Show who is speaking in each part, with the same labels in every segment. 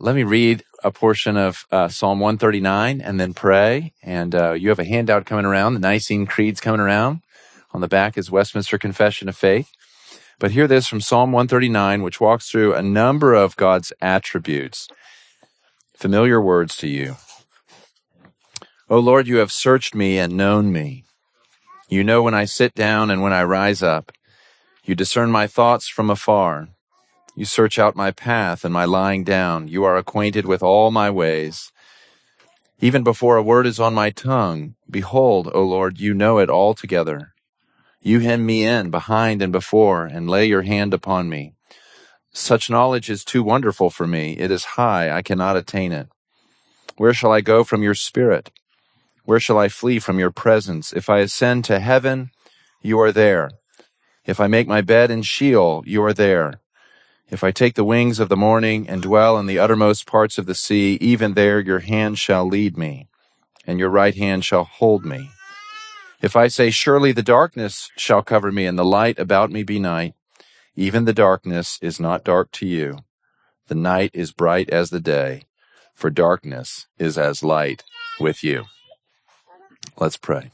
Speaker 1: let me read a portion of Psalm 139 and then pray. And you have a handout coming around. The Nicene Creed's coming around. On the back is Westminster Confession of Faith. But hear this from Psalm 139, which walks through a number of God's attributes. Familiar words to you. O Lord, you have searched me and known me. You know when I sit down and when I rise up. You discern my thoughts from afar. You search out my path and my lying down. You are acquainted with all my ways. Even before a word is on my tongue, behold, O Lord, you know it altogether. You hem me in behind and before, and lay your hand upon me. Such knowledge is too wonderful for me. It is high, I cannot attain it. Where shall I go from your spirit? Where shall I flee from your presence? If I ascend to heaven, you are there. If I make my bed in Sheol, you are there. If I take the wings of the morning and dwell in the uttermost parts of the sea, even there your hand shall lead me, and your right hand shall hold me. If I say, surely the darkness shall cover me, and the light about me be night, even the darkness is not dark to you. The night is bright as the day, for darkness is as light with you. Let's pray.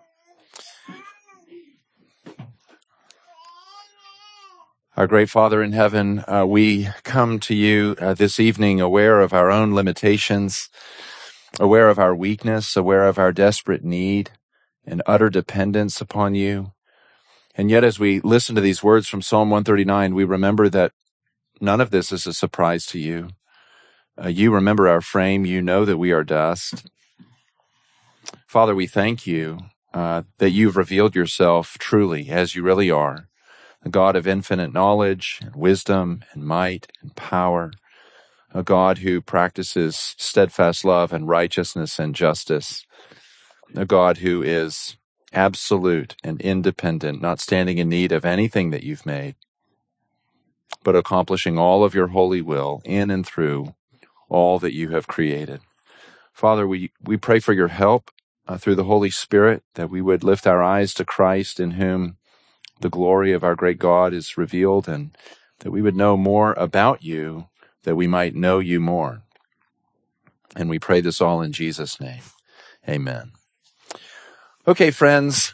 Speaker 1: Our great Father in heaven, we come to you this evening aware of our own limitations, aware of our weakness, aware of our desperate need and utter dependence upon you. And yet as we listen to these words from Psalm 139, we remember that none of this is a surprise to you. You remember our frame. You know that we are dust. Father, we thank you that you've revealed yourself truly as you really are, a God of infinite knowledge and wisdom and might and power, a God who practices steadfast love and righteousness and justice, a God who is absolute and independent, not standing in need of anything that you've made, but accomplishing all of your holy will in and through all that you have created. Father, we pray for your help through the Holy Spirit, that we would lift our eyes to Christ, in whom the glory of our great God is revealed, and that we would know more about you, that we might know you more. And we pray this all in Jesus' name. Amen. Okay, friends,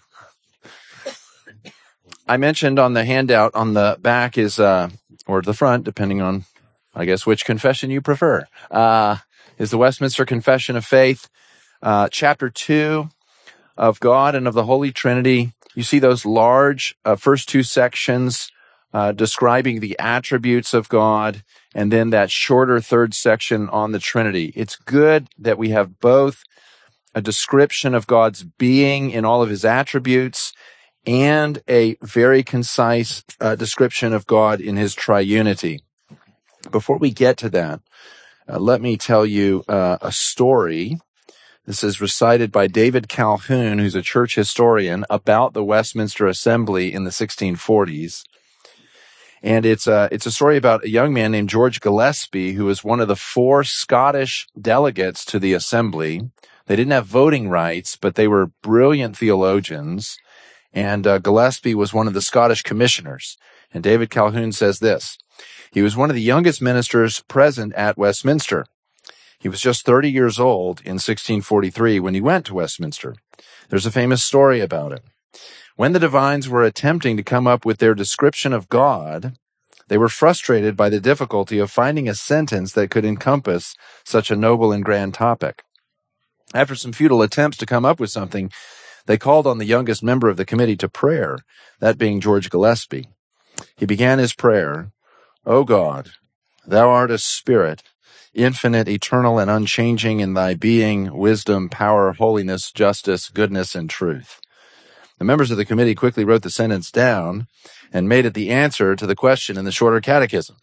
Speaker 1: I mentioned on the handout on the back is, or the front, depending on, I guess, which confession you prefer, is the Westminster Confession of Faith, chapter 2 of God and of the Holy Trinity. You see those large first two sections describing the attributes of God, and then that shorter third section on the Trinity. It's good that we have both a description of God's being in all of his attributes and a very concise description of God in his triunity. Before we get to that, let me tell you a story. This is recited by David Calhoun, who's a church historian, about the Westminster Assembly in the 1640s. And it's a story about a young man named George Gillespie, who was one of the 4 Scottish delegates to the Assembly. They didn't have voting rights, but they were brilliant theologians. And Gillespie was one of the Scottish commissioners. And David Calhoun says this: he was one of the youngest ministers present at Westminster. He was just 30 years old in 1643 when he went to Westminster. There's a famous story about it. When the divines were attempting to come up with their description of God, they were frustrated by the difficulty of finding a sentence that could encompass such a noble and grand topic. After some futile attempts to come up with something, they called on the youngest member of the committee to prayer, that being George Gillespie. He began his prayer, O God, thou art a spirit, infinite, eternal, and unchanging in thy being, wisdom, power, holiness, justice, goodness, and truth. The members of the committee quickly wrote the sentence down and made it the answer to the question in the Shorter Catechism.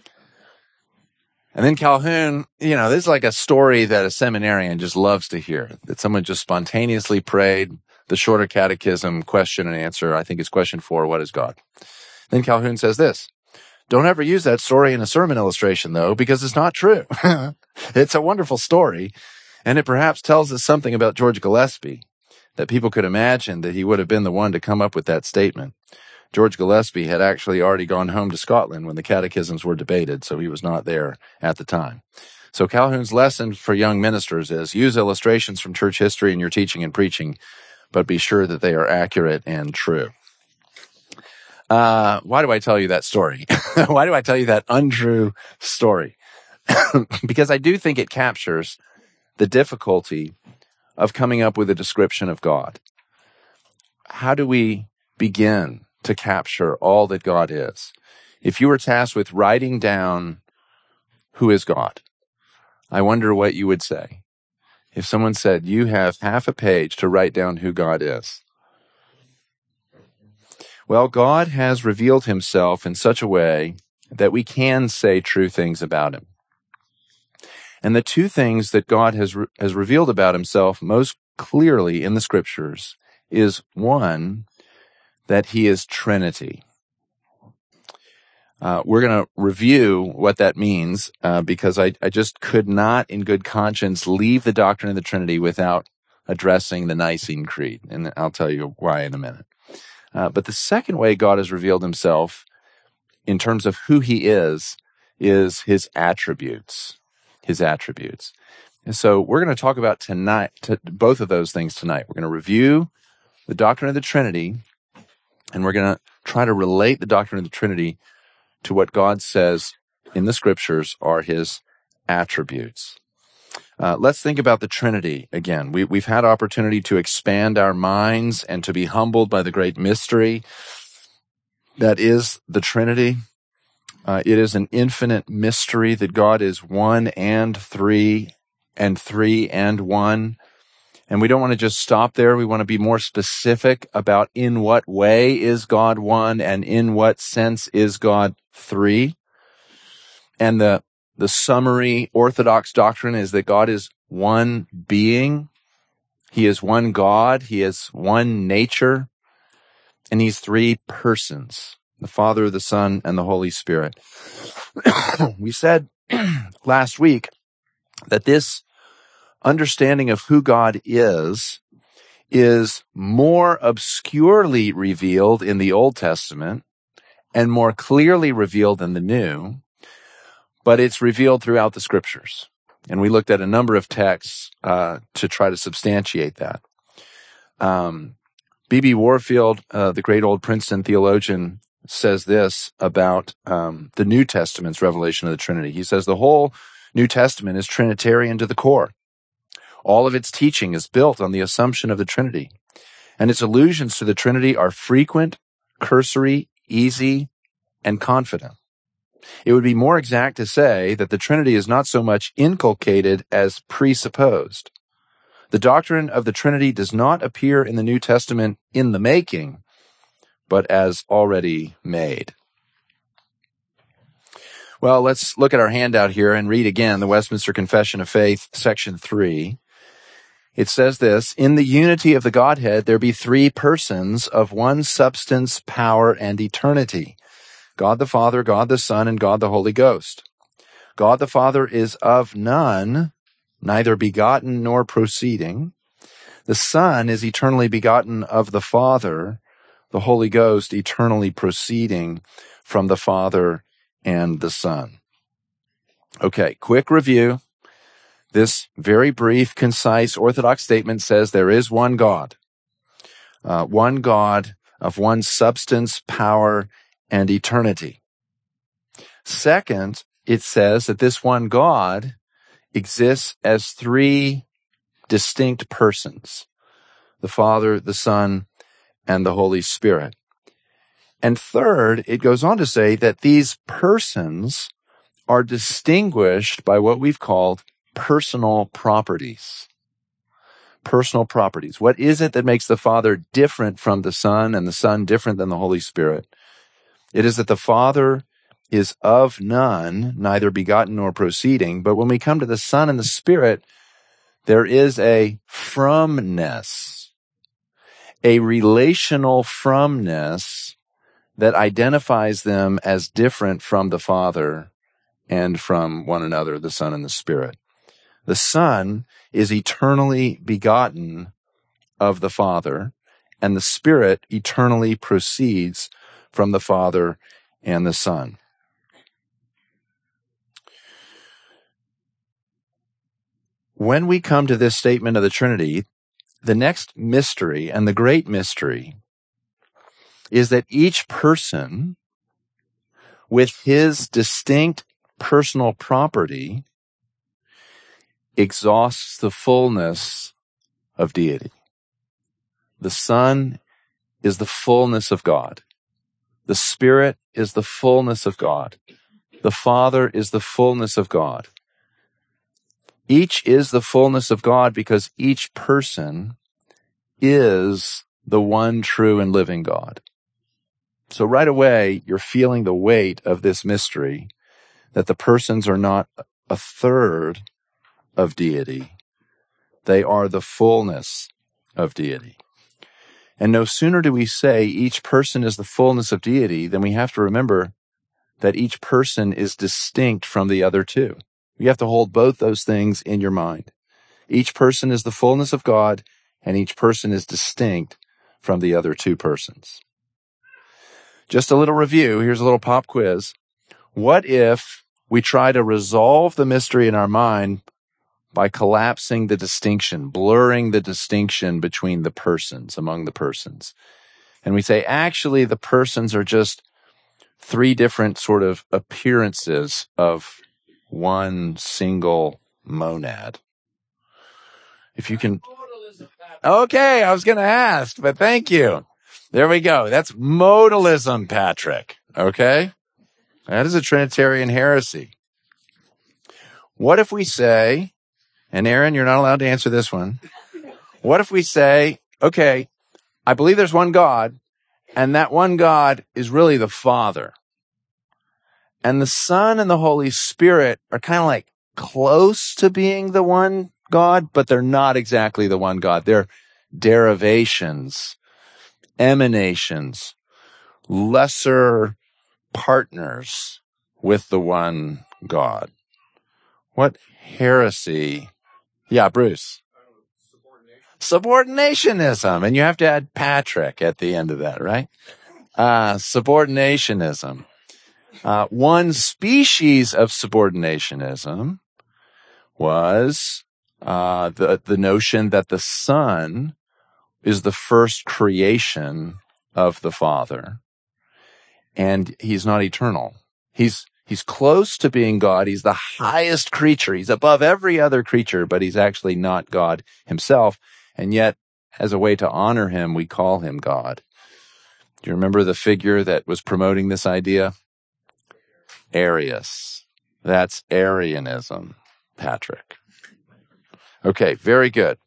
Speaker 1: And then Calhoun, this is like a story that a seminarian just loves to hear, that someone just spontaneously prayed the Shorter Catechism question and answer. I think it's question 4, what is God? Then Calhoun says this: don't ever use that story in a sermon illustration, though, because it's not true. It's a wonderful story, and it perhaps tells us something about George Gillespie, that people could imagine that he would have been the one to come up with that statement. George Gillespie had actually already gone home to Scotland when the catechisms were debated, so he was not there at the time. So Calhoun's lesson for young ministers is use illustrations from church history in your teaching and preaching, but be sure that they are accurate and true. Why do I tell you that story? Why do I tell you that untrue story? Because I do think it captures the difficulty of coming up with a description of God. How do we begin to capture all that God is? If you were tasked with writing down who is God, I wonder what you would say. If someone said, you have half a page to write down who God is. Well, God has revealed himself in such a way that we can say true things about him. And the two things that God has revealed about himself most clearly in the scriptures is, one, that he is Trinity. We're going to review what that means because I just could not in good conscience leave the doctrine of the Trinity without addressing the Nicene Creed. And I'll tell you why in a minute. But the second way God has revealed himself in terms of who he is his attributes. His attributes. And so we're going to talk about both of those things tonight. We're going to review the doctrine of the Trinity, and we're going to try to relate the doctrine of the Trinity to what God says in the scriptures are his attributes. Let's think about the Trinity again. We've had opportunity to expand our minds and to be humbled by the great mystery that is the Trinity. It is an infinite mystery that God is one and three and one. And we don't want to just stop there. We want to be more specific about in what way is God one and in what sense is God three. And the summary Orthodox doctrine is that God is one being. He is one God. He is one nature. And he's three persons, the Father, the Son, and the Holy Spirit. We said last week that this understanding of who God is more obscurely revealed in the Old Testament and more clearly revealed in the New, but it's revealed throughout the scriptures. And we looked at a number of texts to try to substantiate that. B.B. Warfield, the great old Princeton theologian, says this about the New Testament's revelation of the Trinity. He says the whole New Testament is Trinitarian to the core. All of its teaching is built on the assumption of the Trinity, and its allusions to the Trinity are frequent, cursory, easy, and confident. It would be more exact to say that the Trinity is not so much inculcated as presupposed. The doctrine of the Trinity does not appear in the New Testament in the making, but as already made. Well, let's look at our handout here and read again the Westminster Confession of Faith, section 3. It says this: in the unity of the Godhead, there be three persons of one substance, power, and eternity. God the Father, God the Son, and God the Holy Ghost. God the Father is of none, neither begotten nor proceeding. The Son is eternally begotten of the Father, the Holy Ghost eternally proceeding from the Father and the Son. Okay, quick review. This very brief, concise, Orthodox statement says there is one God of one substance, power, and eternity. Second, it says that this one God exists as three distinct persons: the Father, the Son, and the Holy Spirit. And third, it goes on to say that these persons are distinguished by what we've called personal properties. Personal properties. What is it that makes the Father different from the Son and the Son different than the Holy Spirit? It is that the Father is of none, neither begotten nor proceeding. But when we come to the Son and the Spirit, there is a fromness, a relational fromness that identifies them as different from the Father and from one another, the Son and the Spirit. The Son is eternally begotten of the Father, and the Spirit eternally proceeds from the Father and the Son. when we come to this statement of the Trinity, the next mystery and the great mystery is that each person with his distinct personal property exhausts the fullness of deity. The Son is the fullness of God. The Spirit is the fullness of God. The Father is the fullness of God. Each is the fullness of God because each person is the one true and living God. So right away, you're feeling the weight of this mystery, that the persons are not a third of deity. They are the fullness of deity. And no sooner do we say each person is the fullness of deity than we have to remember that each person is distinct from the other two. You have to hold both those things in your mind. Each person is the fullness of God, and each person is distinct from the other two persons. Just a little review. Here's a little pop quiz. What if we try to resolve the mystery in our mind by collapsing the distinction, blurring the distinction between the persons, among the persons? And we say, actually, the persons are just three different sort of appearances of one single monad. If you can... Okay, I was going to ask, but thank you. There we go. That's modalism, Patrick. Okay? That is a Trinitarian heresy. What if we say, and Aaron, you're not allowed to answer this one. What if we say, okay, I believe there's one God, and that one God is really the Father. And the Son and the Holy Spirit are kind of like close to being the one God, but they're not exactly the one God. They're derivations, emanations, lesser partners with the one God. What heresy? Yeah, Bruce. Subordinationism. And you have to add Patrick at the end of that, right? Subordinationism. One species of subordinationism was the notion that the Son is the first creation of the Father, and he's not eternal. He's close to being God. He's the highest creature. He's above every other creature, but he's actually not God himself. And yet, as a way to honor him, we call him God. Do you remember the figure that was promoting this idea? Arius. That's Arianism, Patrick. Okay, very good.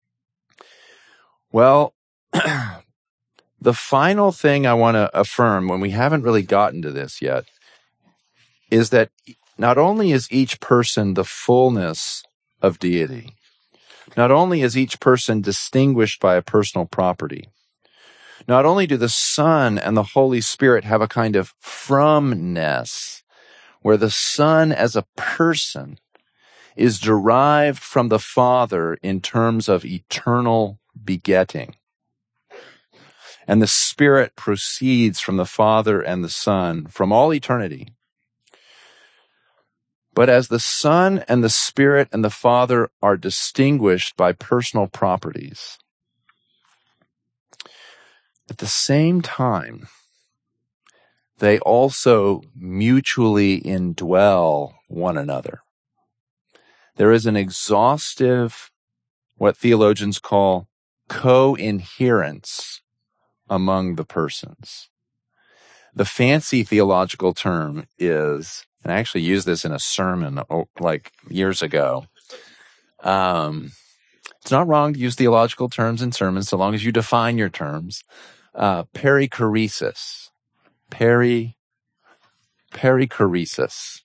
Speaker 1: Well, the final thing I want to affirm, when we haven't really gotten to this yet, is that not only is each person the fullness of deity, not only is each person distinguished by a personal property, not only do the Son and the Holy Spirit have a kind of fromness, where the Son as a person is derived from the Father in terms of eternal begetting, and the Spirit proceeds from the Father and the Son from all eternity. But as the Son and the Spirit and the Father are distinguished by personal properties, at the same time, they also mutually indwell one another. There is an exhaustive, what theologians call co-inherence among the persons. The fancy theological term is, and I actually used this in a sermon like years ago. It's not wrong to use theological terms in sermons so long as you define your terms. Perichoresis. Perichoresis.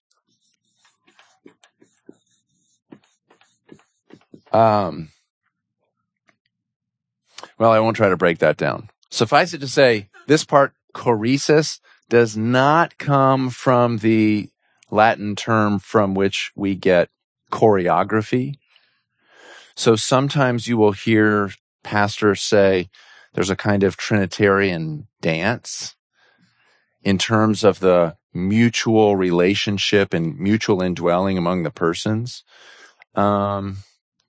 Speaker 1: Well, I won't try to break that down. Suffice it to say, this part, choresis, does not come from the Latin term from which we get choreography. So sometimes you will hear pastors say there's a kind of Trinitarian dance in terms of the mutual relationship and mutual indwelling among the persons.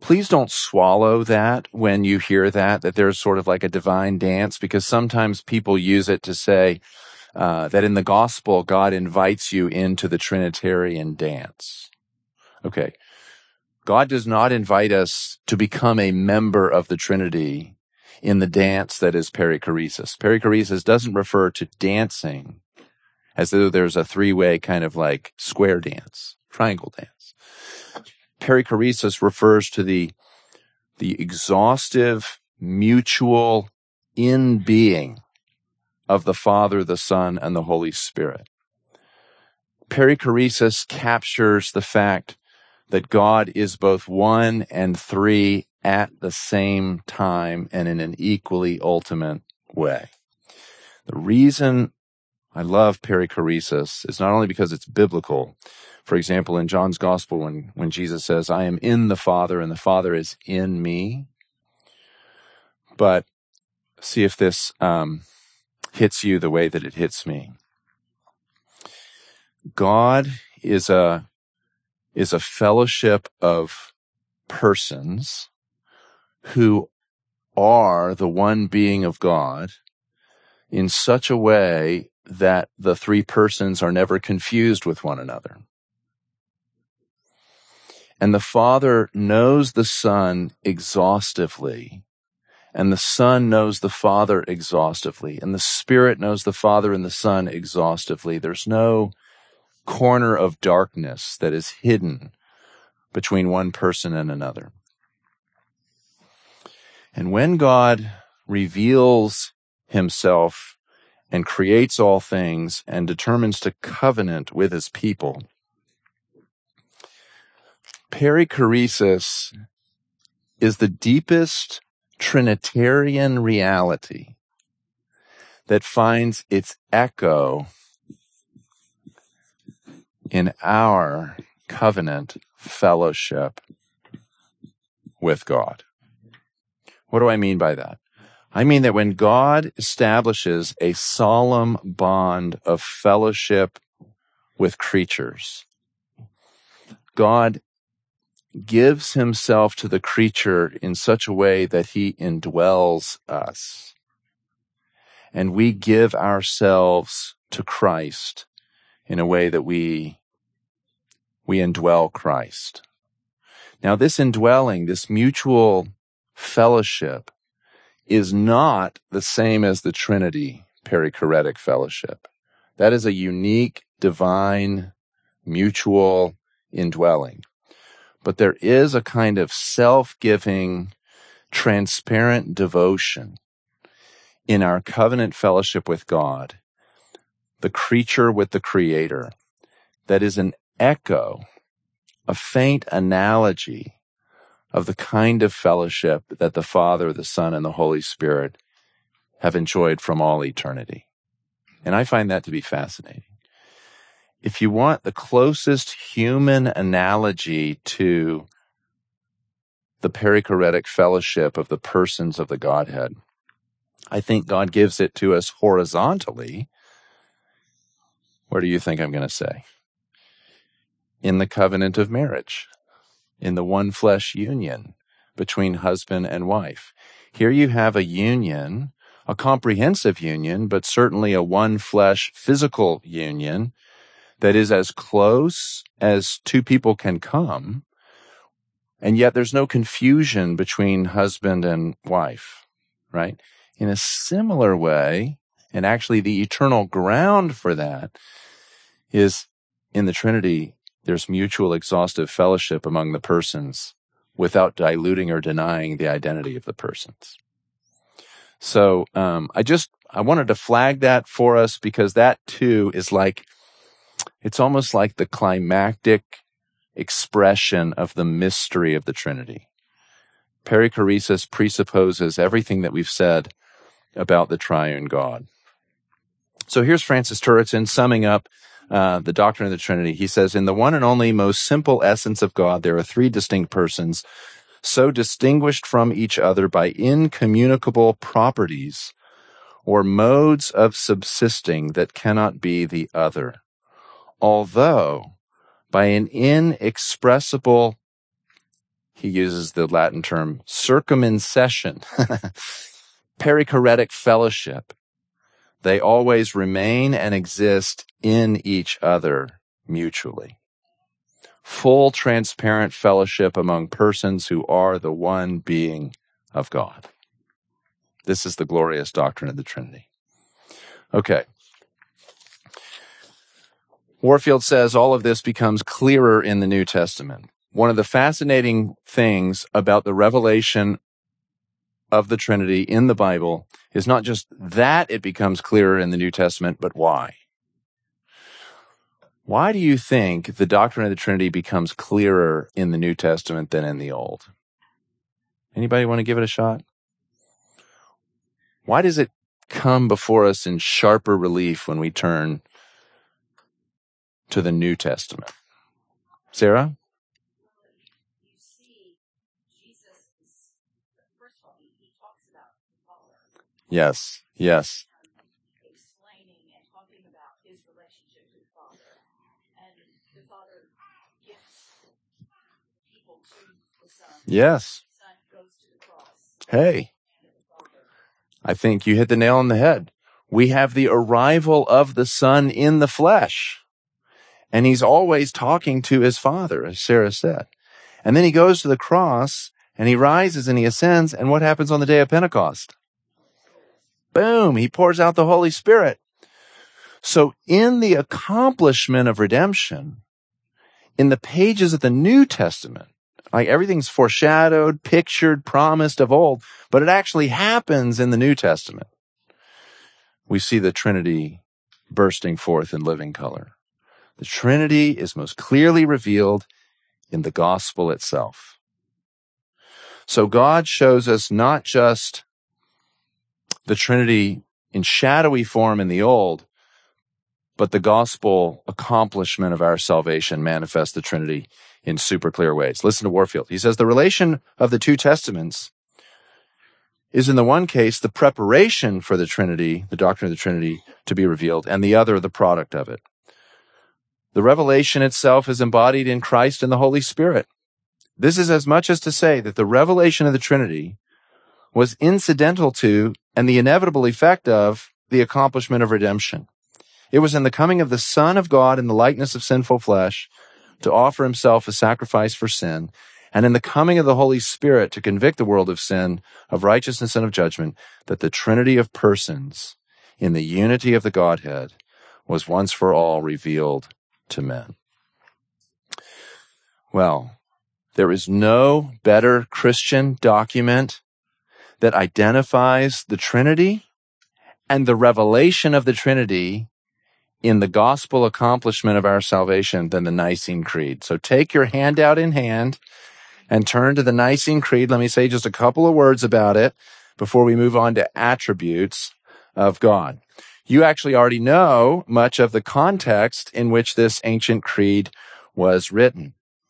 Speaker 1: Please don't swallow that when you hear that there's sort of like a divine dance, because sometimes people use it to say that in the gospel, God invites you into the Trinitarian dance. Okay. God does not invite us to become a member of the Trinity in the dance that is perichoresis. Perichoresis doesn't refer to dancing as though there's a three-way kind of like square dance, triangle dance. Perichoresis refers to the exhaustive, mutual in-being of the Father, the Son, and the Holy Spirit. Perichoresis captures the fact that God is both one and three at the same time and in an equally ultimate way. The reason I love perichoresis is not only because it's biblical. For example, in John's Gospel, when Jesus says, I am in the Father and the Father is in me. But see if this hits you the way that it hits me. God is a fellowship of persons who are the one being of God in such a way that the three persons are never confused with one another. And the Father knows the Son exhaustively, and the Son knows the Father exhaustively, and the Spirit knows the Father and the Son exhaustively. There's no corner of darkness that is hidden between one person and another. And when God reveals himself and creates all things and determines to covenant with his people, perichoresis is the deepest Trinitarian reality that finds its echo in our covenant fellowship with God. What do I mean by that? I mean that when God establishes a solemn bond of fellowship with creatures, God gives himself to the creature in such a way that he indwells us. And we give ourselves to Christ in a way that we indwell Christ. Now, this indwelling, this mutual fellowship, is not the same as the Trinity perichoretic fellowship. That is a unique, divine, mutual indwelling. But there is a kind of self-giving, transparent devotion in our covenant fellowship with God, the creature with the Creator, that is an echo, a faint analogy of the kind of fellowship that the Father, the Son, and the Holy Spirit have enjoyed from all eternity. And I find that to be fascinating. If you want the closest human analogy to the perichoretic fellowship of the persons of the Godhead, I think God gives it to us horizontally. Where do you think I'm going to say? In the covenant of marriage, in the one flesh union between husband and wife. Here you have a union, a comprehensive union, but certainly a one flesh physical union that is as close as two people can come, and yet there's no confusion between husband and wife, right? In a similar way, and actually the eternal ground for that is in the Trinity, there's mutual exhaustive fellowship among the persons without diluting or denying the identity of the persons. So I wanted to flag that for us because that too is it's almost like the climactic expression of the mystery of the Trinity. Perichoresis presupposes everything that we've said about the triune God. So here's Francis Turretin summing up the doctrine of the Trinity. He says, in the one and only most simple essence of God, there are three distinct persons, so distinguished from each other by incommunicable properties or modes of subsisting that cannot be the other, although by an inexpressible, he uses the Latin term circumincession, perichoretic fellowship. They always remain and exist in each other mutually. Full transparent fellowship among persons who are the one being of God. This is the glorious doctrine of the Trinity. Okay. Warfield says all of this becomes clearer in the New Testament. One of the fascinating things about the revelation of the Trinity in the Bible is not just that it becomes clearer in the New Testament, but why. Why do you think the doctrine of the Trinity becomes clearer in the New Testament than in the Old? Anybody want to give it a shot? Why does it come before us in sharper relief when we turn to the New Testament? Sarah?
Speaker 2: You see, Jesus is, first of all, he talks about the Father.
Speaker 1: Yes.
Speaker 2: Explaining and talking about his relationship to the Father. And the Father gives people to the Son.
Speaker 1: Yes.
Speaker 2: The Son goes to the cross.
Speaker 1: Hey, I think you hit the nail on the head. We have the arrival of the Son in the flesh. And he's always talking to his Father, as Sarah said. And then he goes to the cross, and he rises and he ascends, and what happens on the day of Pentecost? Boom, he pours out the Holy Spirit. So in the accomplishment of redemption, in the pages of the New Testament, like everything's foreshadowed, pictured, promised of old, but it actually happens in the New Testament. We see the Trinity bursting forth in living color. The Trinity is most clearly revealed in the gospel itself. So God shows us not just the Trinity in shadowy form in the Old, but the gospel accomplishment of our salvation manifests the Trinity in super clear ways. Listen to Warfield. He says the relation of the two testaments is in the one case the preparation for the Trinity, the doctrine of the Trinity, to be revealed, and the other the product of it. The revelation itself is embodied in Christ and the Holy Spirit. This is as much as to say that the revelation of the Trinity was incidental to and the inevitable effect of the accomplishment of redemption. It was in the coming of the Son of God in the likeness of sinful flesh to offer himself a sacrifice for sin, and in the coming of the Holy Spirit to convict the world of sin, of righteousness, and of judgment, that the Trinity of persons in the unity of the Godhead was once for all revealed to men. Well, there is no better Christian document that identifies the Trinity and the revelation of the Trinity in the gospel accomplishment of our salvation than the Nicene Creed. So take your handout in hand and turn to the Nicene Creed. Let me say just a couple of words about it before we move on to attributes of God. You actually already know much of the context in which this ancient creed was written.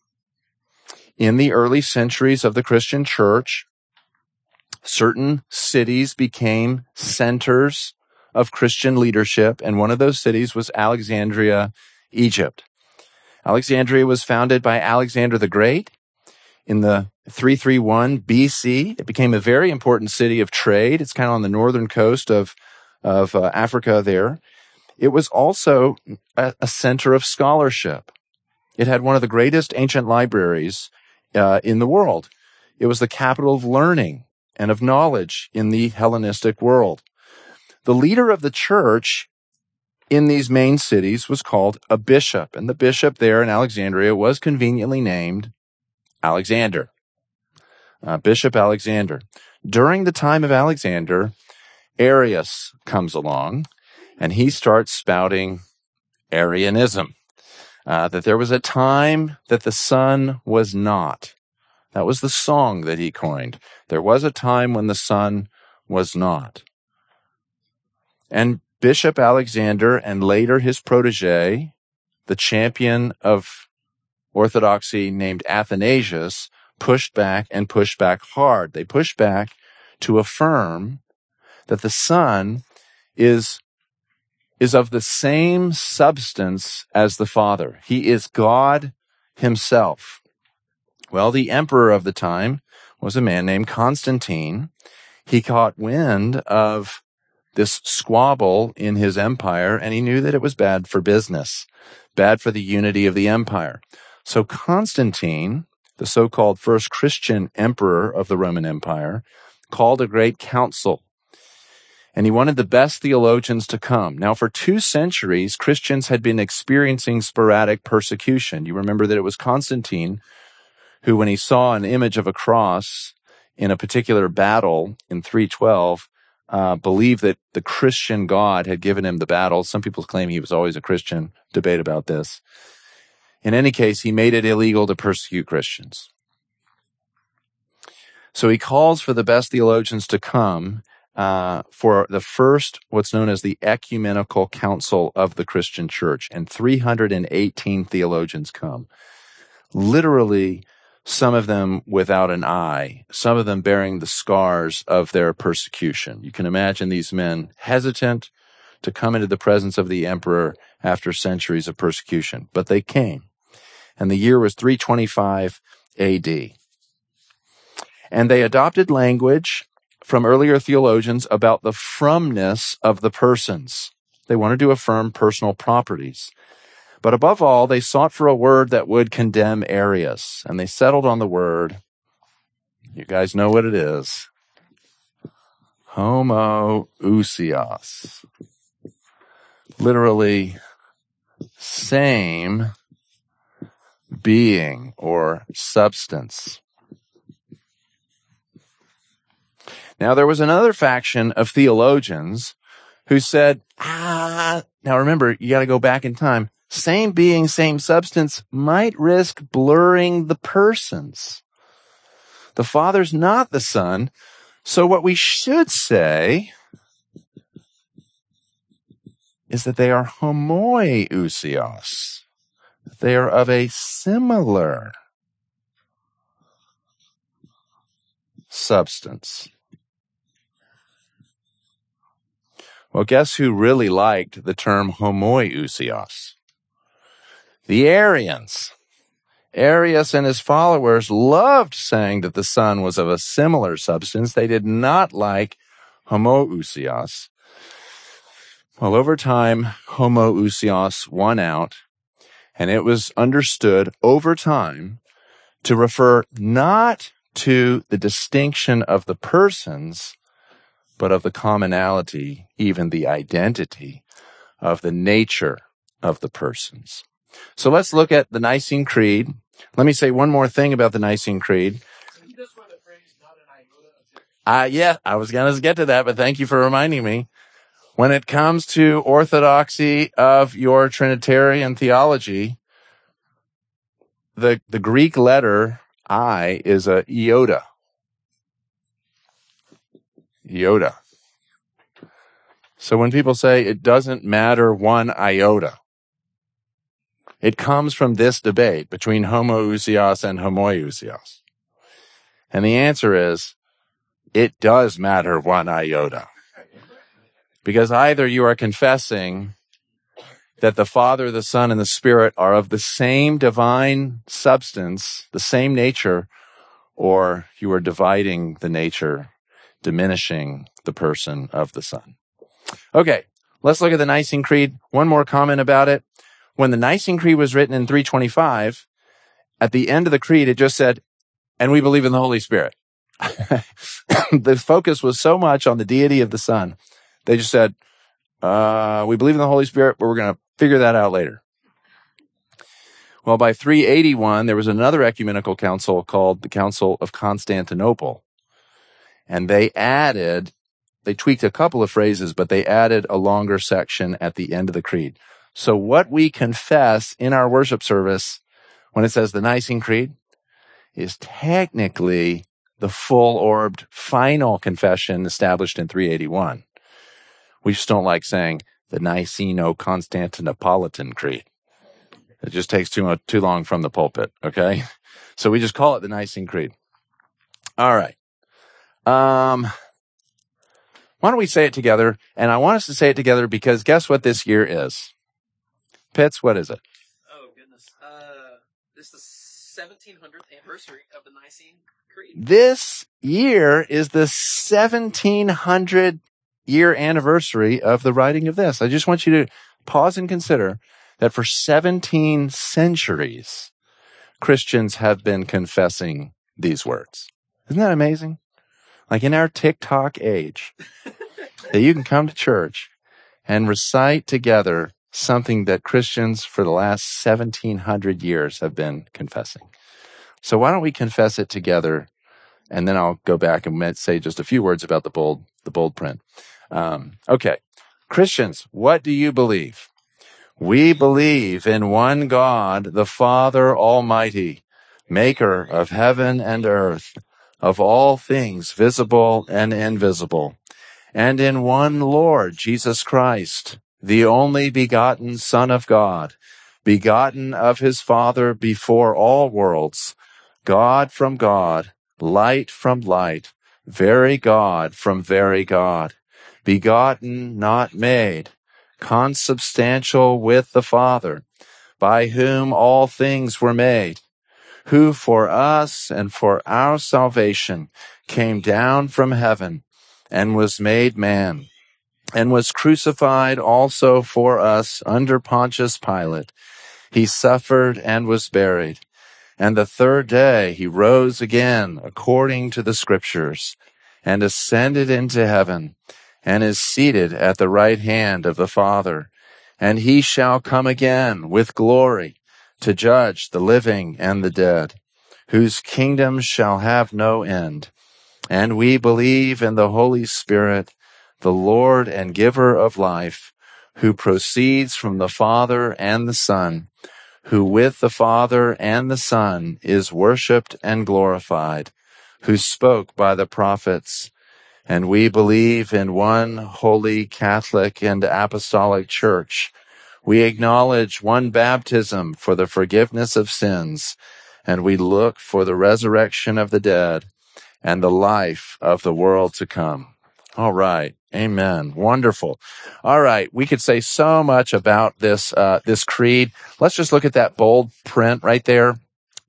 Speaker 1: In the early centuries of the Christian church, certain cities became centers of Christian leadership, and one of those cities was Alexandria, Egypt. Alexandria was founded by Alexander the Great in the 331 BC. It became a very important city of trade. It's kind of on the northern coast of Africa there. It was also a center of scholarship. It had one of the greatest ancient libraries in the world. It was the capital of learning and of knowledge in the Hellenistic world. The leader of the church in these main cities was called a bishop, and the bishop there in Alexandria was conveniently named Alexander. Bishop Alexander. During the time of Alexander, Arius comes along, and he starts spouting Arianism, that there was a time that the sun was not. That was the song that he coined. There was a time when the sun was not. And Bishop Alexander and later his protege, the champion of orthodoxy named Athanasius, pushed back and pushed back hard. They pushed back to affirm that the Son is of the same substance as the Father. He is God himself. Well, the emperor of the time was a man named Constantine. He caught wind of this squabble in his empire, and he knew that it was bad for business, bad for the unity of the empire. So Constantine, the so-called first Christian emperor of the Roman Empire, called a great council, and he wanted the best theologians to come. Now, for 2 centuries, Christians had been experiencing sporadic persecution. You remember that it was Constantine who, when he saw an image of a cross in a particular battle in 312, believed that the Christian God had given him the battle. Some people claim he was always a Christian. Debate about this. In any case, he made it illegal to persecute Christians. So he calls for the best theologians to come for the first, what's known as the Ecumenical Council of the Christian Church, and 318 theologians come. Literally, some of them without an eye, some of them bearing the scars of their persecution. You can imagine these men hesitant to come into the presence of the emperor after centuries of persecution, but they came. And the year was 325 AD. And they adopted language from earlier theologians about the fromness of the persons. They wanted to affirm personal properties. But above all, they sought for a word that would condemn Arius. And they settled on the word, you guys know what it is, homoousios. Literally, same being or substance. Now, there was another faction of theologians who said, now remember, you got to go back in time. Same being, same substance might risk blurring the persons. The Father's not the Son. So what we should say is that they are homoousios. They are of a similar substance. Well, guess who really liked the term homoousios? The Arians. Arius and his followers loved saying that the Son was of a similar substance. They did not like homoousios. Well, over time, homoousios won out, and it was understood over time to refer not to the distinction of the persons, but of the commonality, even the identity of the nature of the persons. So let's look at the Nicene Creed. Let me say one more thing about the Nicene Creed. Yeah, I was going to get to that, but thank you for reminding me. When it comes to orthodoxy of your Trinitarian theology, the Greek letter I is a iota. Iota. So when people say it doesn't matter one iota, it comes from this debate between homoousios and homoousios. And the answer is, it does matter one iota. Because either you are confessing that the Father, the Son, and the Spirit are of the same divine substance, the same nature, or you are dividing the nature, diminishing the person of the Son. Okay, let's look at the Nicene Creed. One more comment about it. When the Nicene Creed was written in 325, at the end of the creed, it just said, and we believe in the Holy Spirit. The focus was so much on the deity of the Son. They just said, we believe in the Holy Spirit, but we're going to figure that out later. Well, by 381, there was another ecumenical council called the Council of Constantinople. And they tweaked a couple of phrases, but they added a longer section at the end of the creed. So what we confess in our worship service when it says the Nicene Creed is technically the full-orbed final confession established in 381. We just don't like saying the Niceno-Constantinopolitan Creed. It just takes too long from the pulpit, okay? So we just call it the Nicene Creed. All right. Why don't we say it together? And I want us to say it together because guess what this year is? Pitts, what is it?
Speaker 3: Oh, goodness. This is the 1700th anniversary of the Nicene Creed.
Speaker 1: This year is the 1700-year anniversary of the writing of this. I just want you to pause and consider that for 17 centuries, Christians have been confessing these words. Isn't that amazing? Like in our TikTok age, that you can come to church and recite together something that Christians for the last 1700 years have been confessing. So why don't we confess it together, and then I'll go back and say just a few words about the bold print. Okay. Christians, what do you believe? We believe in one God, the Father Almighty, maker of heaven and earth, of all things visible and invisible, and in one Lord Jesus Christ, the only begotten Son of God, begotten of his Father before all worlds, God from God, light from light, very God from very God, begotten, not made, consubstantial with the Father, by whom all things were made, who for us and for our salvation came down from heaven and was made man, and was crucified also for us under Pontius Pilate. He suffered and was buried. And the third day he rose again according to the Scriptures, and ascended into heaven, and is seated at the right hand of the Father. And he shall come again with glory to judge the living and the dead, whose kingdom shall have no end. And we believe in the Holy Spirit, the Lord and giver of life, who proceeds from the Father and the Son, who with the Father and the Son is worshipped and glorified, who spoke by the prophets. And we believe in one holy Catholic and Apostolic Church. We acknowledge one baptism for the forgiveness of sins, and we look for the resurrection of the dead and the life of the world to come. All right. Amen. Wonderful. All right. We could say so much about this creed. Let's just look at that bold print right there.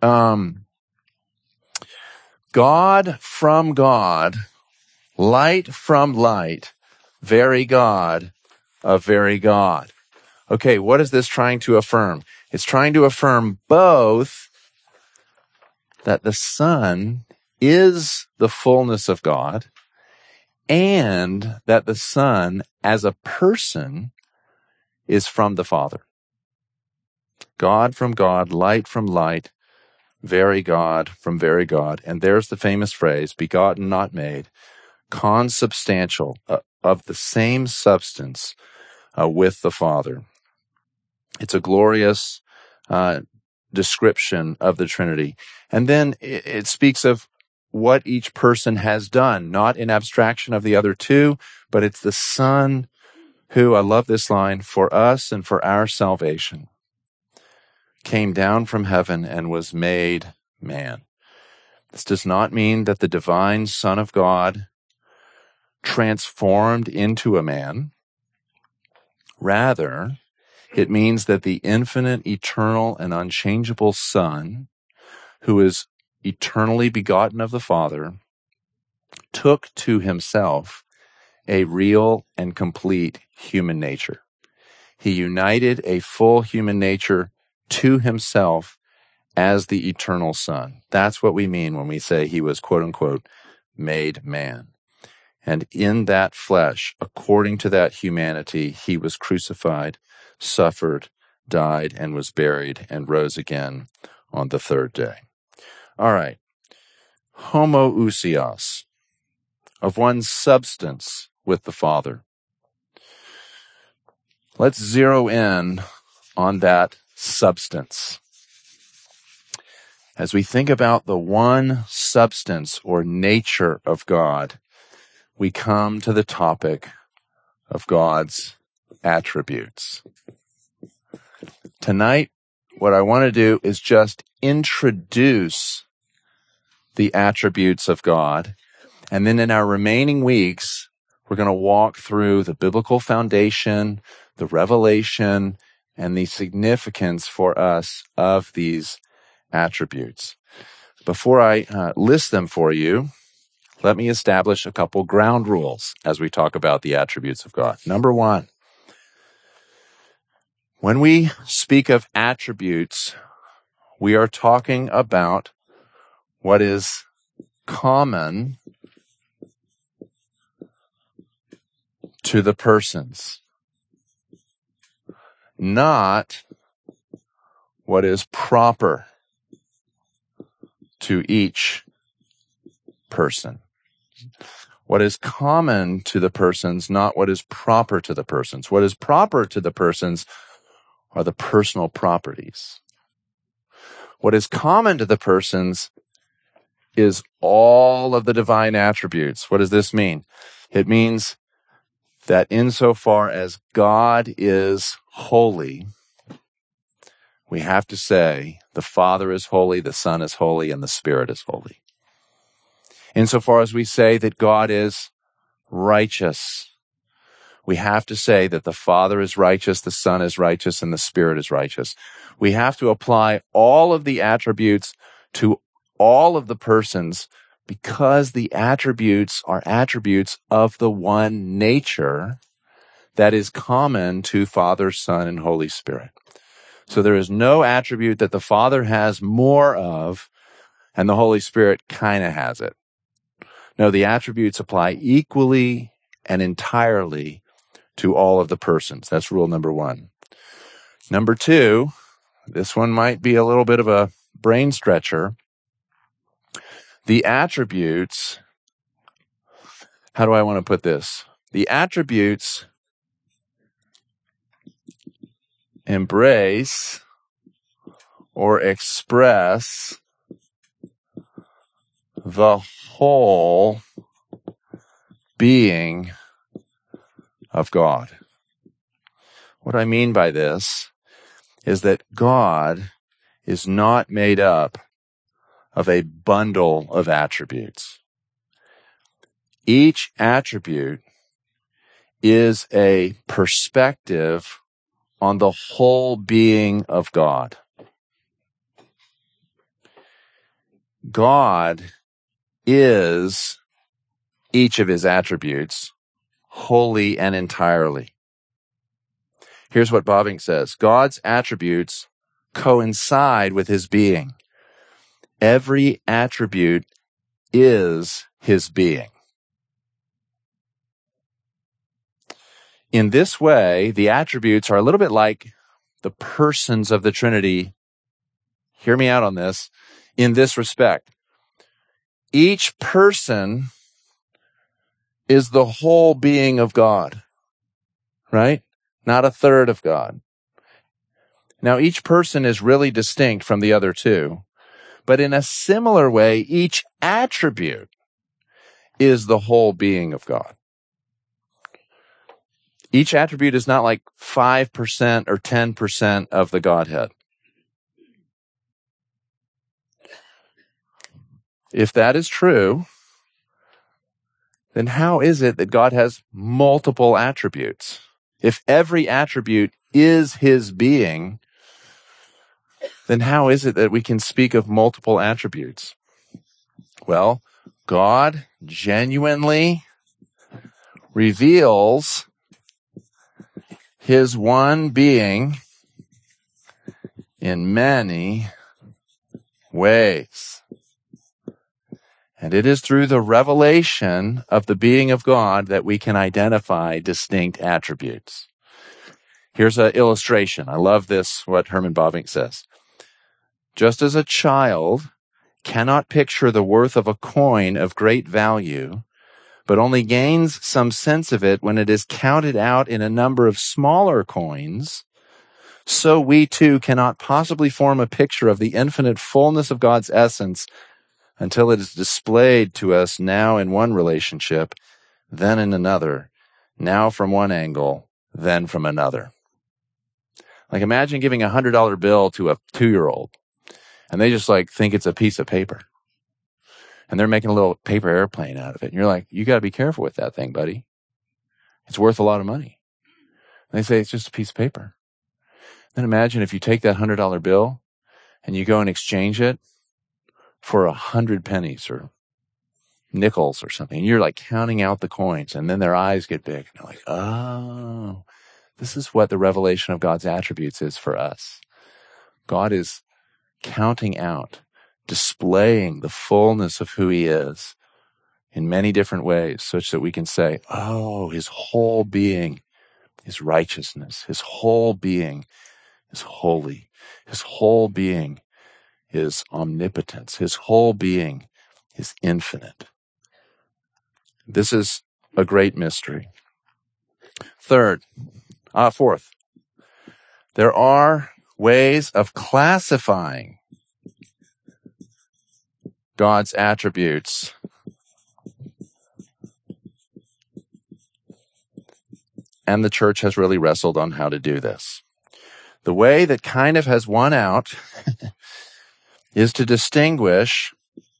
Speaker 1: God from God, light from light, very God of very God. Okay. What is this trying to affirm? It's trying to affirm both that the Son is the fullness of God, and that the Son, as a person, is from the Father. God from God, light from light, very God from very God. And there's the famous phrase, begotten, not made, consubstantial, of the same substance with the Father. It's a glorious description of the Trinity. And then it speaks of what each person has done, not in abstraction of the other two, but it's the Son who, I love this line, for us and for our salvation, came down from heaven and was made man. This does not mean that the divine Son of God transformed into a man. Rather, it means that the infinite, eternal, and unchangeable Son, who is eternally begotten of the Father, took to himself a real and complete human nature. He united a full human nature to himself as the eternal Son. That's what we mean when we say he was, quote unquote, made man. And in that flesh, according to that humanity, he was crucified, suffered, died, and was buried, and rose again on the third day. All right. Homoousios, of one substance with the Father. Let's zero in on that substance. As we think about the one substance or nature of God, we come to the topic of God's attributes. Tonight, what I want to do is just introduce the attributes of God. And then in our remaining weeks, we're going to walk through the biblical foundation, the revelation, and the significance for us of these attributes. Before I list them for you, let me establish a couple ground rules as we talk about the attributes of God. Number one, when we speak of attributes, we are talking about what is common to the persons, not what is proper to each person. What is common to the persons, not what is proper to the persons. What is proper to the persons are the personal properties. What is common to the persons is all of the divine attributes. What does this mean? It means that insofar as God is holy, we have to say the Father is holy, the Son is holy, and the Spirit is holy. Insofar as we say that God is righteous, we have to say that the Father is righteous, the Son is righteous, and the Spirit is righteous. We have to apply all of the attributes to all of the persons because the attributes are attributes of the one nature that is common to Father, Son, and Holy Spirit. So there is no attribute that the Father has more of and the Holy Spirit kind of has it. No, the attributes apply equally and entirely to all of the persons. That's rule number one. Number two, this one might be a little bit of a brain stretcher. The attributes, how do I want to put this? The attributes embrace or express the whole being of God. What I mean by this is that God is not made up of a bundle of attributes. Each attribute is a perspective on the whole being of God. God is each of his attributes wholly and entirely. Here's what Bavinck says. God's attributes coincide with his being. Every attribute is his being. In this way, the attributes are a little bit like the persons of the Trinity. Hear me out on this. In this respect, each person is the whole being of God, right? Not a third of God. Now, each person is really distinct from the other two, but in a similar way, each attribute is the whole being of God. Each attribute is not like 5% or 10% of the Godhead. If that is true, then how is it that God has multiple attributes? If every attribute is his being, then how is it that we can speak of multiple attributes? Well, God genuinely reveals his one being in many ways. And it is through the revelation of the being of God that we can identify distinct attributes. Here's an illustration. I love this, what Herman Bavinck says. Just as a child cannot picture the worth of a coin of great value, but only gains some sense of it when it is counted out in a number of smaller coins, so we too cannot possibly form a picture of the infinite fullness of God's essence until it is displayed to us now in one relationship, then in another, now from one angle, then from another. Like imagine giving a $100 bill to a 2-year-old, and they just like think it's a piece of paper. And they're making a little paper airplane out of it. And you're like, you got to be careful with that thing, buddy. It's worth a lot of money. And they say it's just a piece of paper. Then imagine if you take that $100 bill and you go and exchange it for 100 pennies or nickels or something, and you're like counting out the coins, and then their eyes get big, and they're like, oh, this is what the revelation of God's attributes is for us. God is counting out, displaying the fullness of who he is in many different ways, such that we can say, oh, his whole being is righteousness. His whole being is holy. His whole being is omnipotence. His whole being is infinite. This is a great mystery. Fourth, there are ways of classifying God's attributes and the church has really wrestled on how to do this. The way that kind of has won out is to distinguish,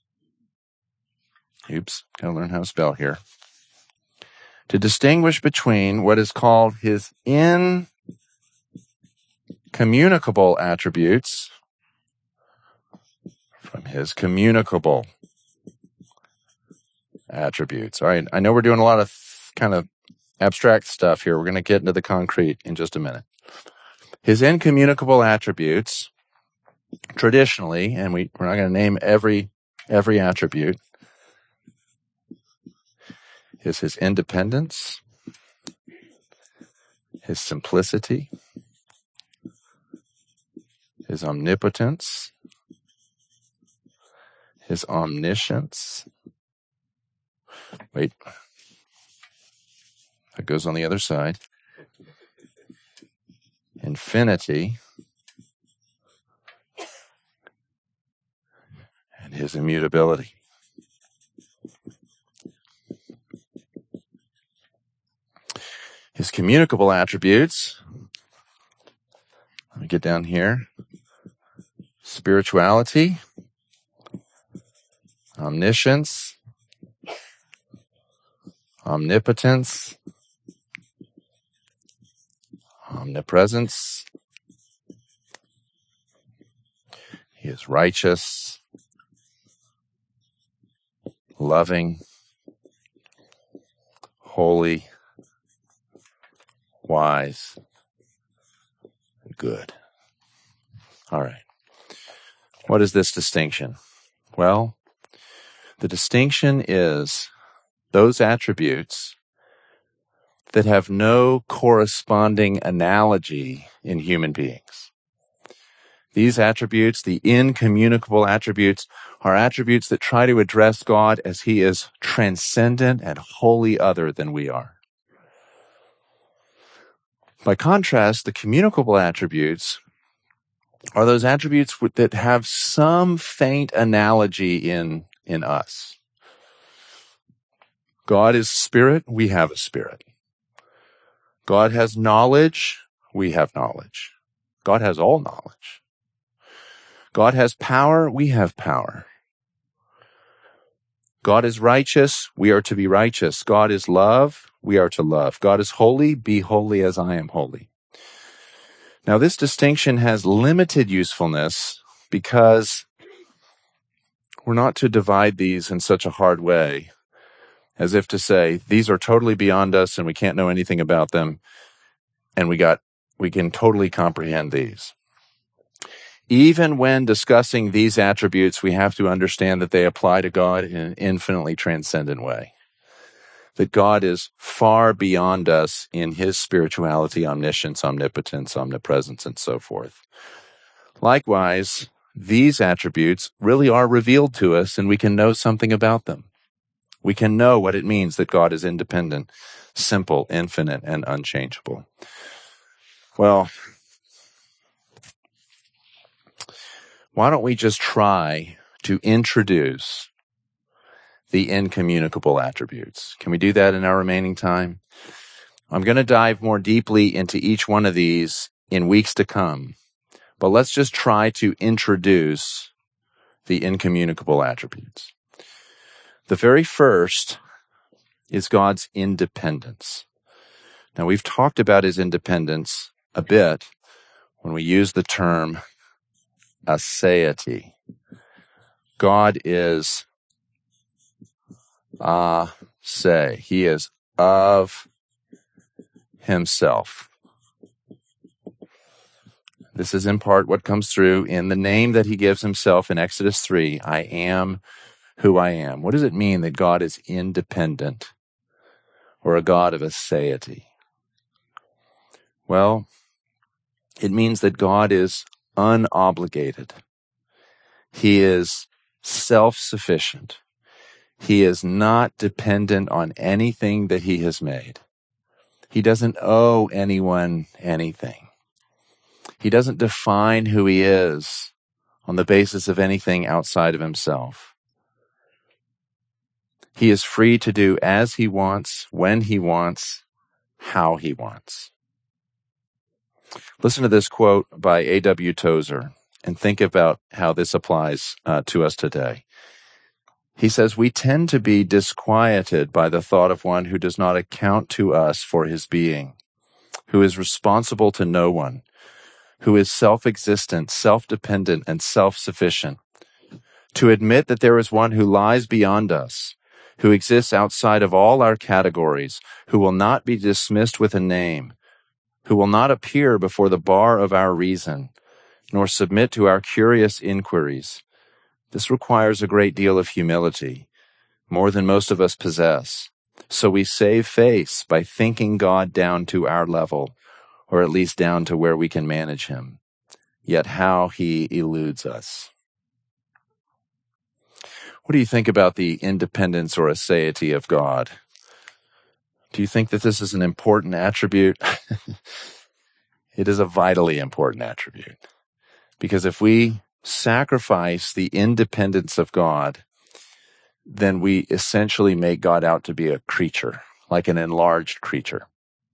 Speaker 1: gotta learn how to spell here, to distinguish between what is called his incommunicable attributes from his communicable attributes. All right, I know we're doing a lot of kind of abstract stuff here. We're going to get into the concrete in just a minute. His incommunicable attributes, traditionally, and we're not going to name every attribute, is his independence, his simplicity, his omnipotence, his omniscience. Wait, that goes on the other side. Infinity, and his immutability. His communicable attributes, let me get down here, spirituality, omniscience, omnipotence, omnipresence. He is righteous, loving, holy, wise, and good. All right. What is this distinction? Well, the distinction is those attributes that have no corresponding analogy in human beings. These attributes, the incommunicable attributes, are attributes that try to address God as he is transcendent and wholly other than we are. By contrast, the communicable attributes are those attributes that have some faint analogy in us. God is spirit, we have a spirit. God has knowledge, we have knowledge. God has all knowledge. God has power, we have power. God is righteous, we are to be righteous. God is love, we are to love. God is holy, be holy as I am holy. Now, this distinction has limited usefulness because we're not to divide these in such a hard way, as if to say, these are totally beyond us and we can't know anything about them, and we can totally comprehend these. Even when discussing these attributes, we have to understand that they apply to God in an infinitely transcendent way. That God is far beyond us in his spirituality, omniscience, omnipotence, omnipresence, and so forth. Likewise, these attributes really are revealed to us, and we can know something about them. We can know what it means that God is independent, simple, infinite, and unchangeable. Well, why don't we just try to introduce the incommunicable attributes? Can we do that in our remaining time? I'm going to dive more deeply into each one of these in weeks to come, but let's just try to introduce the incommunicable attributes. The very first is God's independence. Now, we've talked about his independence a bit when we use the term aseity. God is say. He is of himself. This is in part what comes through in the name that he gives himself in Exodus 3. I am who I am. What does it mean that God is independent or a God of aseity? Well, it means that God is unobligated. He is self-sufficient. He is not dependent on anything that he has made. He doesn't owe anyone anything. He doesn't define who he is on the basis of anything outside of himself. He is free to do as he wants, when he wants, how he wants. Listen to this quote by A.W. Tozer and think about how this applies to us today. He says, we tend to be disquieted by the thought of one who does not account to us for his being, who is responsible to no one, who is self-existent, self-dependent, and self-sufficient. To admit that there is one who lies beyond us, who exists outside of all our categories, who will not be dismissed with a name, who will not appear before the bar of our reason, nor submit to our curious inquiries. This requires a great deal of humility, more than most of us possess. So we save face by thinking God down to our level, or at least down to where we can manage him. Yet how he eludes us. What do you think about the independence or aseity of God? Do you think that this is an important attribute? It is a vitally important attribute. Because if we sacrifice the independence of God, then we essentially make God out to be a creature, like an enlarged creature.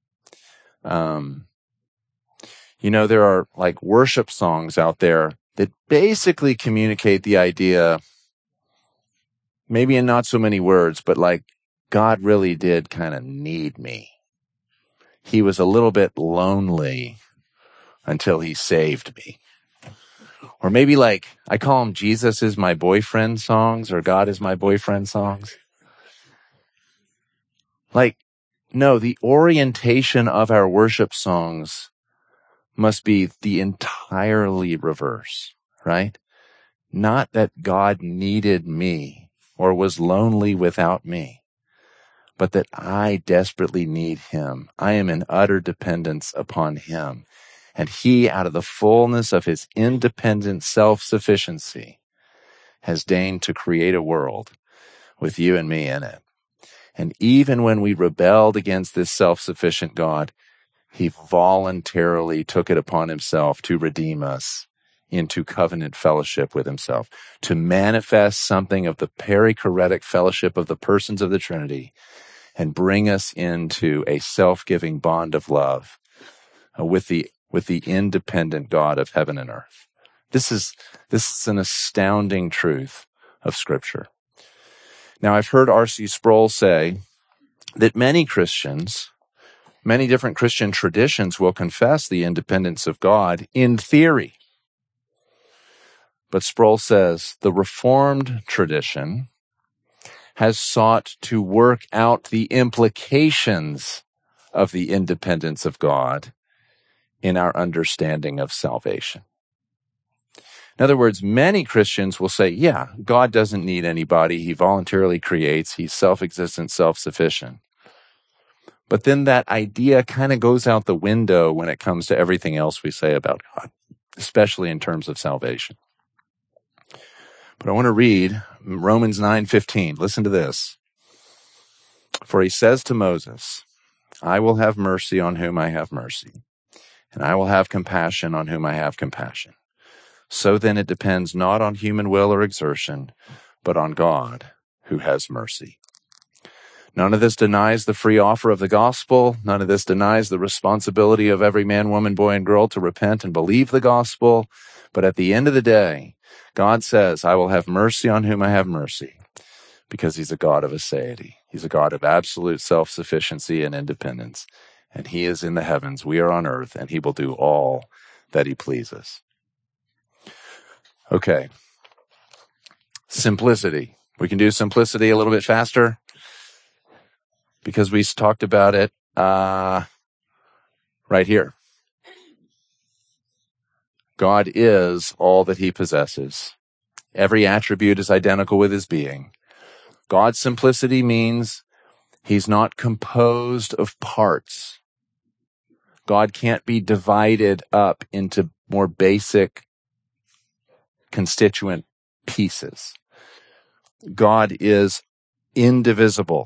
Speaker 1: There are like worship songs out there that basically communicate the idea, maybe in not so many words, but like God really did kind of need me. He was a little bit lonely until he saved me. Or maybe like, I call them Jesus is my boyfriend songs or God is my boyfriend songs. Like, no, the orientation of our worship songs must be the entirely reverse, right? Not that God needed me or was lonely without me, but that I desperately need him. I am in utter dependence upon him. And he, out of the fullness of his independent self-sufficiency, has deigned to create a world with you and me in it. And even when we rebelled against this self-sufficient God, he voluntarily took it upon himself to redeem us into covenant fellowship with himself, to manifest something of the perichoretic fellowship of the persons of the Trinity and bring us into a self-giving bond of love with the independent God of heaven and earth. This is an astounding truth of Scripture. Now, I've heard R.C. Sproul say that many different Christian traditions will confess the independence of God in theory. But Sproul says the Reformed tradition has sought to work out the implications of the independence of God in our understanding of salvation. In other words, many Christians will say, yeah, God doesn't need anybody. He voluntarily creates. He's self-existent, self-sufficient. But then that idea kind of goes out the window when it comes to everything else we say about God, especially in terms of salvation. But I want to read Romans 9:15. Listen to this. For he says to Moses, I will have mercy on whom I have mercy, and I will have compassion on whom I have compassion. So then it depends not on human will or exertion, but on God who has mercy. None of this denies the free offer of the gospel. None of this denies the responsibility of every man, woman, boy, and girl to repent and believe the gospel. But at the end of the day, God says, I will have mercy on whom I have mercy, because he's a God of aseity. He's a God of absolute self-sufficiency and independence. And he is in the heavens, we are on earth, and he will do all that he pleases. Okay. Simplicity. We can do simplicity a little bit faster because we talked about it right here. God is all that he possesses. Every attribute is identical with his being. God's simplicity means he's not composed of parts. God can't be divided up into more basic constituent pieces. God is indivisible.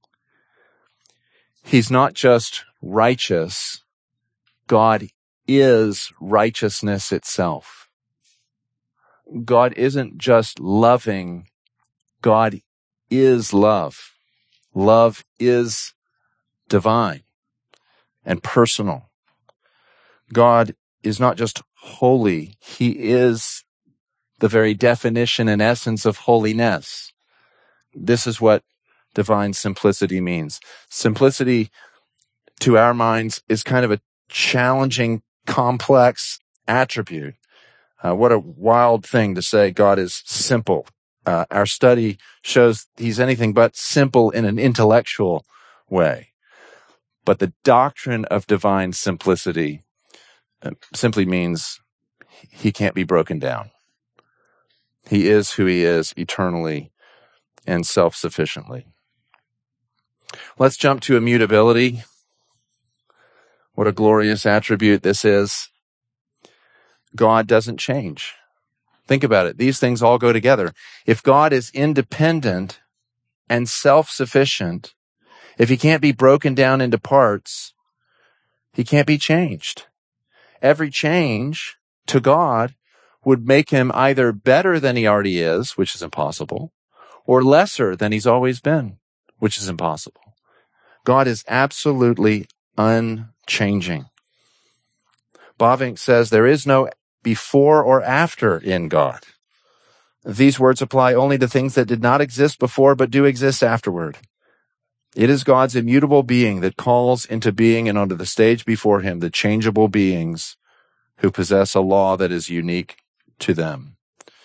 Speaker 1: He's not just righteous. God is righteousness itself. God isn't just loving. God is love. Love is divine and personal. God is not just holy. He is the very definition and essence of holiness. This is what divine simplicity means. Simplicity, to our minds, is kind of a challenging, complex attribute. What a wild thing to say God is simple. Our study shows he's anything but simple in an intellectual way. But the doctrine of divine simplicity simply means he can't be broken down. He is who he is eternally and self-sufficiently. Let's jump to immutability. What a glorious attribute this is. God doesn't change. Think about it. These things all go together. If God is independent and self-sufficient, if he can't be broken down into parts, he can't be changed. Every change to God would make him either better than he already is, which is impossible, or lesser than he's always been, which is impossible. God is absolutely unchanging. Bavinck says there is no before or after in God. These words apply only to things that did not exist before but do exist afterward. It is God's immutable being that calls into being and onto the stage before him the changeable beings who possess a law that is unique to them.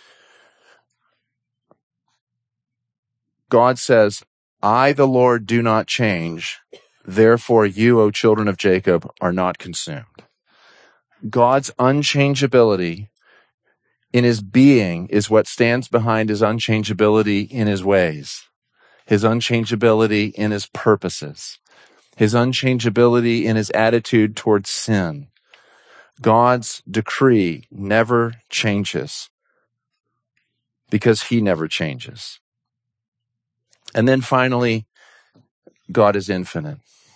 Speaker 1: God says, I, the Lord, do not change. Therefore, you, O children of Jacob, are not consumed. God's unchangeability in his being is what stands behind his unchangeability in his ways, his unchangeability in his purposes, his unchangeability in his attitude towards sin. God's decree never changes because he never changes. And then finally, God is infinite.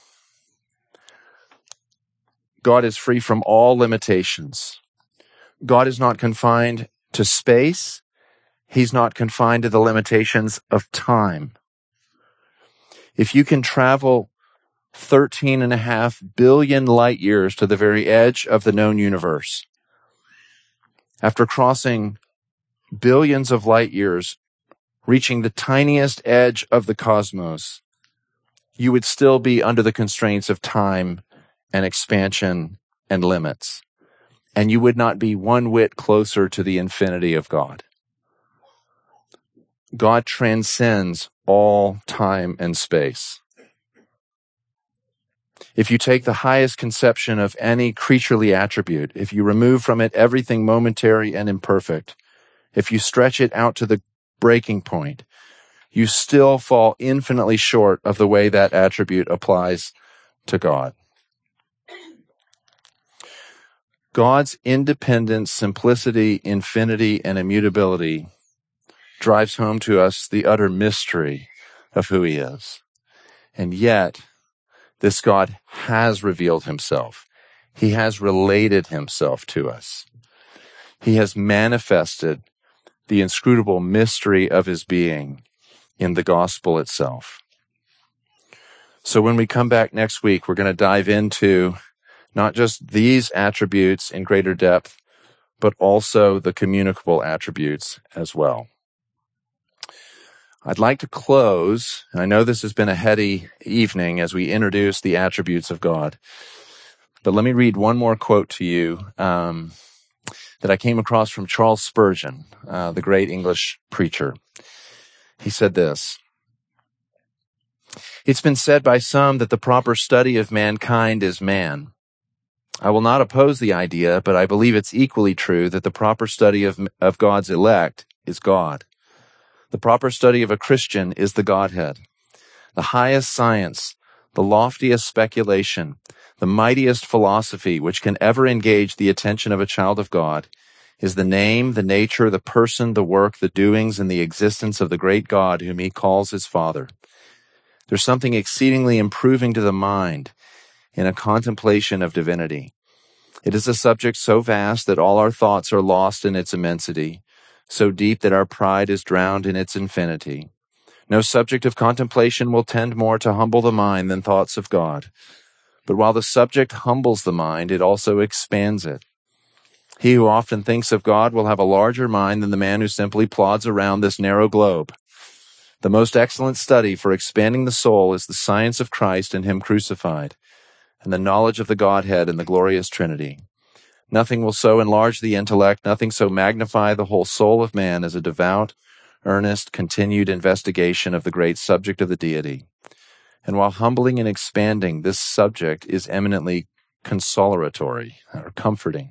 Speaker 1: God is free from all limitations. God is not confined to space. He's not confined to the limitations of time. If you can travel 13.5 billion light years to the very edge of the known universe, after crossing billions of light years, reaching the tiniest edge of the cosmos, you would still be under the constraints of time and expansion and limits. And you would not be one whit closer to the infinity of God. God transcends all time and space. If you take the highest conception of any creaturely attribute, if you remove from it everything momentary and imperfect, if you stretch it out to the breaking point, you still fall infinitely short of the way that attribute applies to God. God's independence, simplicity, infinity, and immutability drives home to us the utter mystery of who he is. And yet, this God has revealed himself. He has related himself to us. He has manifested the inscrutable mystery of his being in the gospel itself. So when we come back next week, we're going to dive into not just these attributes in greater depth, but also the communicable attributes as well. I'd like to close, and I know this has been a heady evening as we introduce the attributes of God, but let me read one more quote to you that I came across from Charles Spurgeon, the great English preacher. He said this: "It's been said by some that the proper study of mankind is man. I will not oppose the idea, but I believe it's equally true that the proper study of God's elect is God. The proper study of a Christian is the Godhead. The highest science, the loftiest speculation, the mightiest philosophy which can ever engage the attention of a child of God is the name, the nature, the person, the work, the doings, and the existence of the great God whom he calls his Father. There's something exceedingly improving to the mind in a contemplation of divinity. It is a subject so vast that all our thoughts are lost in its immensity, so deep that our pride is drowned in its infinity. No subject of contemplation will tend more to humble the mind than thoughts of God. But while the subject humbles the mind, it also expands it. He who often thinks of God will have a larger mind than the man who simply plods around this narrow globe. The most excellent study for expanding the soul is the science of Christ and him crucified, and the knowledge of the Godhead and the glorious Trinity. Nothing will so enlarge the intellect, nothing so magnify the whole soul of man as a devout, earnest, continued investigation of the great subject of the deity. And while humbling and expanding, this subject is eminently consolatory, or comforting.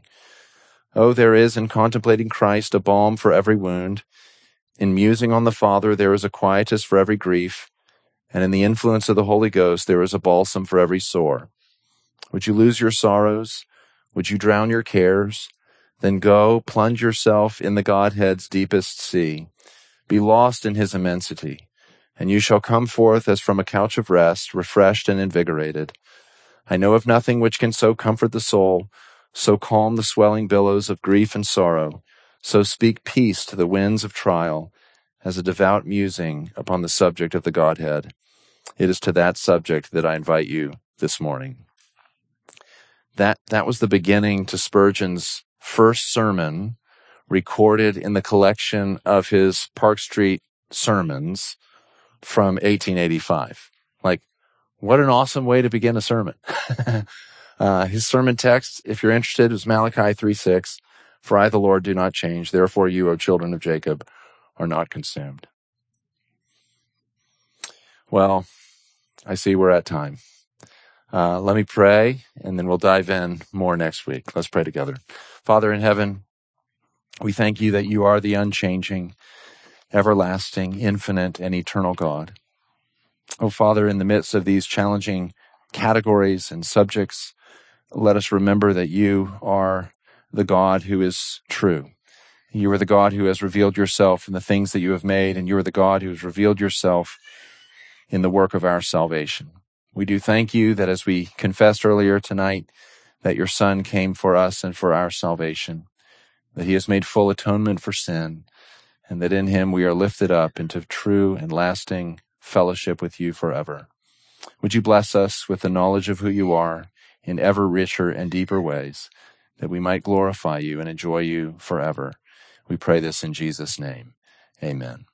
Speaker 1: Oh, there is in contemplating Christ a balm for every wound. In musing on the Father, there is a quietus for every grief. And in the influence of the Holy Ghost, there is a balsam for every sore. Would you lose your sorrows? Would you drown your cares? Then go, plunge yourself in the Godhead's deepest sea. Be lost in his immensity, and you shall come forth as from a couch of rest, refreshed and invigorated. I know of nothing which can so comfort the soul, so calm the swelling billows of grief and sorrow, so speak peace to the winds of trial, as a devout musing upon the subject of the Godhead. It is to that subject that I invite you this morning." That was the beginning to Spurgeon's first sermon, recorded in the collection of his Park Street sermons from 1885. Like, what an awesome way to begin a sermon. His sermon text, if you're interested, is Malachi 3:6. "For I, the Lord, do not change. Therefore you, O children of Jacob, are not consumed." Well, I see we're at time. Let me pray, and then we'll dive in more next week. Let's pray together. Father in heaven, we thank you that you are the unchanging, everlasting, infinite, and eternal God. Oh, Father, in the midst of these challenging categories and subjects, let us remember that you are the God who is true. You are the God who has revealed yourself in the things that you have made, and you are the God who has revealed yourself in the work of our salvation. We do thank you that, as we confessed earlier tonight, that your Son came for us and for our salvation, that he has made full atonement for sin, and that in him we are lifted up into true and lasting fellowship with you forever. Would you bless us with the knowledge of who you are in ever richer and deeper ways, that we might glorify you and enjoy you forever. We pray this in Jesus' name. Amen.